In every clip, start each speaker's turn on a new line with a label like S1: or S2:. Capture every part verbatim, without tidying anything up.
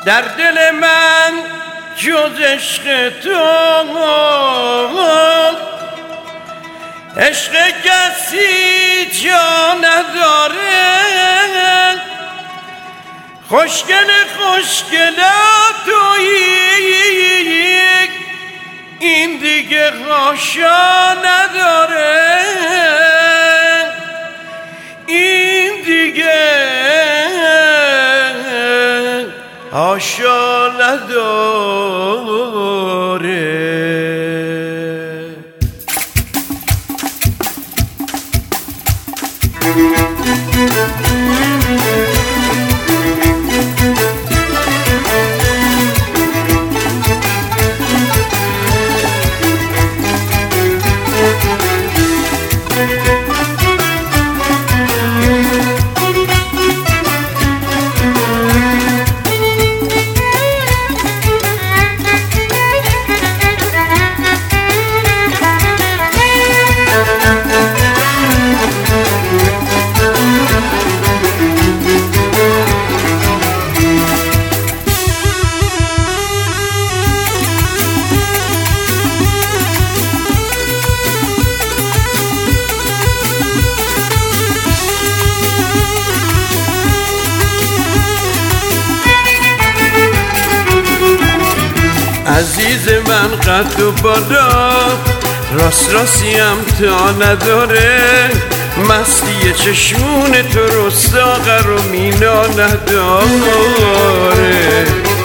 S1: در دل من جز عشق تو عشق کسی جا نداره. خوشگل خوشگل تویی این دیگه حاشا نداره، این دیگه حاشا نداره. عزیز من قد و بالا راست راستیم تا نداره، مستی چشمون تو رو ساغر و مینا نداره.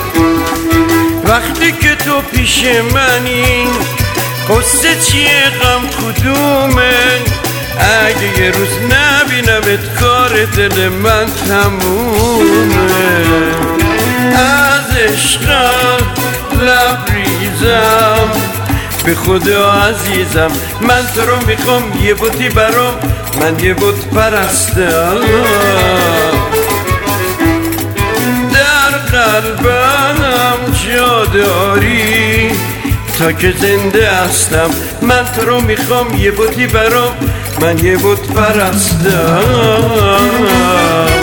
S1: وقتی که تو پیش منی قصه چیه غم کدومه، اگه یه روز نبینمت کار دل من تمومه. از عشقم لبریزم به خدا عزیزم، من تو رو میخوام یه بوتی برام، من یه بوت پرستم. در قلبم جا داری تا که زنده هستم، من تو رو میخوام یه بوتی برام، من یه بوت پرستم.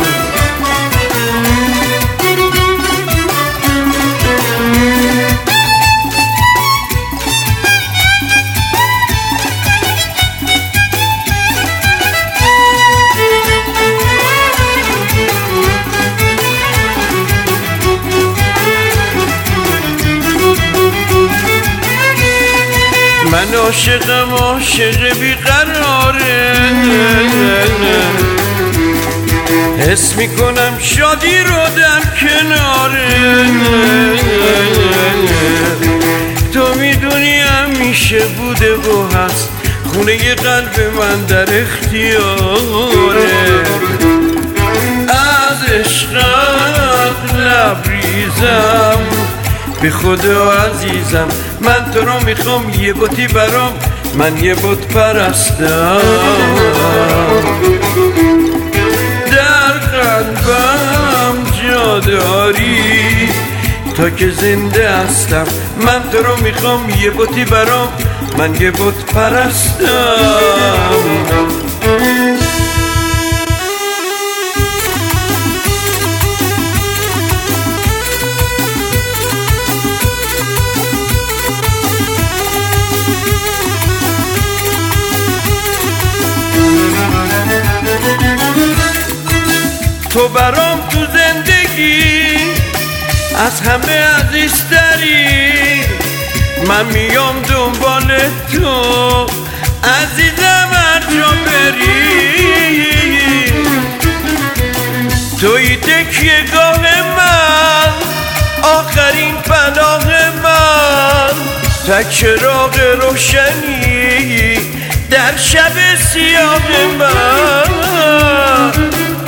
S1: من عاشقم عاشق بیقراره، حس میکنم شادی رو در کناره. تو میدونی همیشه بوده و هست، خونه قلب من در اختیاره. از عشقت لبریزم به خدا عزیزم، من تو رو میخوام یه بوتی برام، من یه بوت پرستم. در قلبم جا داری تا که زنده هستم، من تو رو میخوام یه بوتی برام، من یه بوت پرستم. تو برام تو زندگی از همه عزیزتری، من میام دنبال تو عزیزم هر جا بری. توی تکیه گاه من، آخرین پناه من، تک چراغ روشنی در شب سیاه من.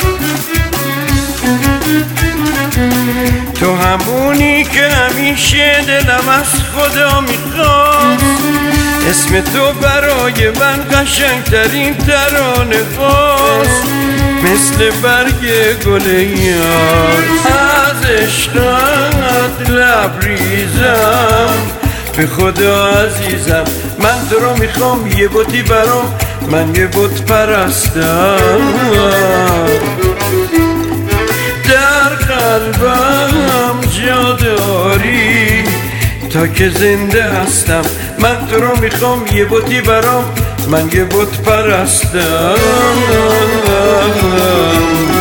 S1: تو همونی که همیشه دلم از خدا میخواست، اسم تو برای من قشنگترین ترانه هاست، مثل برگ گل یار. از عشقت لبریزم به خدا عزیزم، من تو رو میخوام یه بوتی برام، من یه بوت پرستم. در قلبم جا داری. تا که زنده هستم من تو رو میخوام یه بوتی برام، من یه بت پرستم.